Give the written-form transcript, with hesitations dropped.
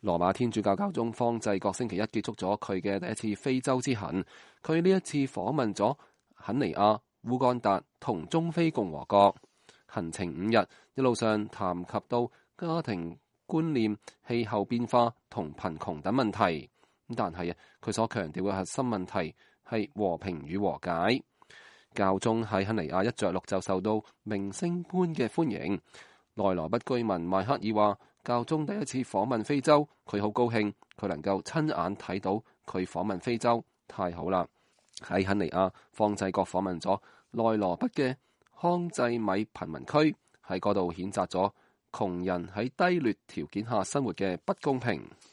羅馬天主教教宗方濟各星期一結束咗佢嘅第一次非洲之行。佢呢一次訪問咗肯尼亞、烏干達同中非共和國，行程5日，一路上談及到家庭觀念、氣候變化同貧窮等問題。但係佢所強調嘅核心問題係和平與和解。教宗喺肯尼亞一着陸就受到明星般嘅歡迎。內羅畢居民邁克爾話：教宗第一次訪問非洲，佢好高興，佢能夠親眼睇到佢訪問非洲，太好啦！喺肯尼亞，方濟各訪問咗內羅畢嘅康濟米貧民區，喺嗰度譴責咗窮人喺低劣條件下生活嘅不公平。